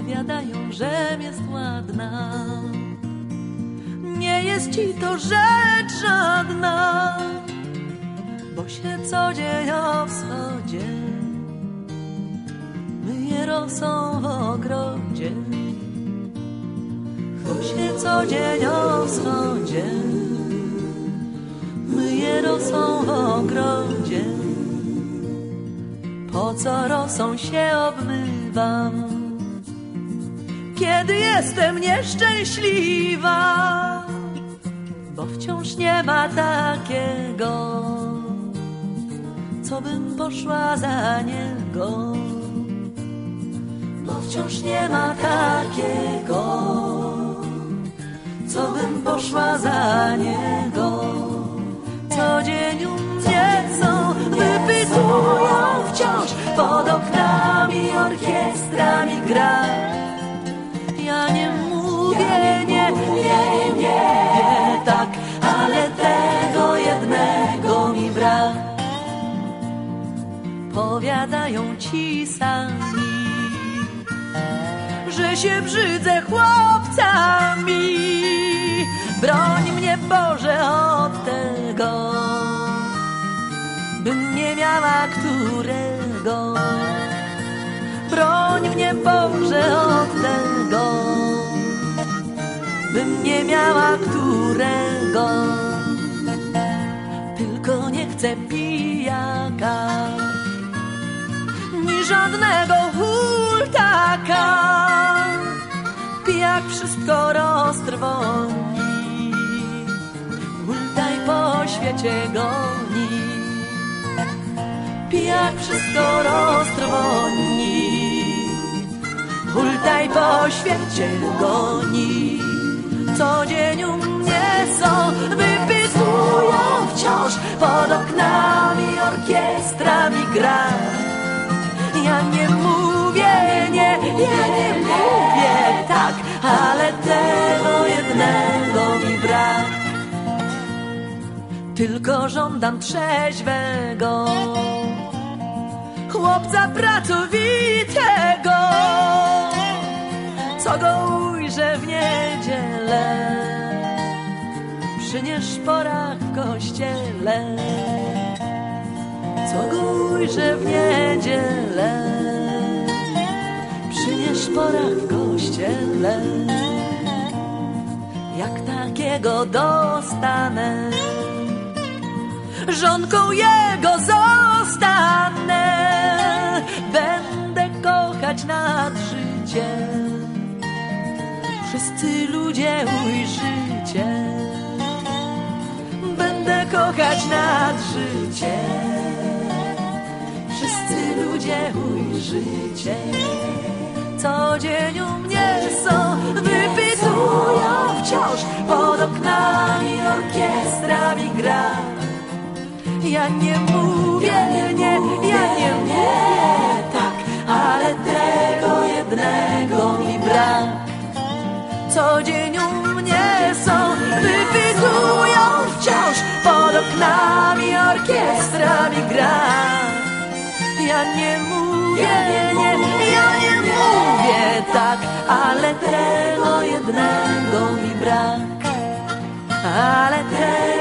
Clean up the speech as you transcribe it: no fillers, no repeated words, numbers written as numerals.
Powiadają, żem jest ładna, nie jest ci to rzecz żadna, bo się co dzień o wschodzie myje rosą w ogrodzie. Bo się co dzień o wschodzie myje rosą w ogrodzie. Po co rosą się obmywam, kiedy jestem nieszczęśliwa? Bo wciąż nie ma takiego, co bym poszła za niego. Bo wciąż nie ma takiego, co bym poszła za niego. Co dzień u mnie są, wypytują wciąż, pod oknami orkiestra mi gra. Ja nie mówię nie, tak, ale tego jednego mi brak. Powiadają ci sami, że się brzydzę chłopcami. Broń mnie Boże od tego, bym nie miała którego. Broń mnie Boże od tego, bym nie miała którego. Tylko nie chcę pijaka, ni żadnego hultaka. Pijak wszystko roztrwoni, hultaj po świecie goni. Pijak wszystko roztrwoni, hultaj po świecie goni. Co dzień u mnie są, wypytują wciąż, pod oknami orkiestra mi gra. Ja nie mówię nie, ja nie mówię tak, ale tego jednego mi brak. Tylko żądam trzeźwego chłopca pracowitego, co go ujrzę w niedzielę przy nieszporach w kościele. Co go ujrzę w niedzielę przy nieszporach w kościele. Jak takiego dostanę, żonką jego zostanę. Będę kochać nad życie, wszyscy ludzie ujrzycie. Będę kochać nad życie, wszyscy ludzie ujrzycie. Co dzień u mnie są, wypytują wciąż, pod oknami orkiestra mi gra. Ja nie mówię nie, ja nie mówię tak, ale tego jednego mi brak. Co dzień u mnie są, wypytują wciąż, pod oknami orkiestra mi gra. Ja nie mówię nie, ja nie mówię tak, ale tego jednego mi brak. Ale tego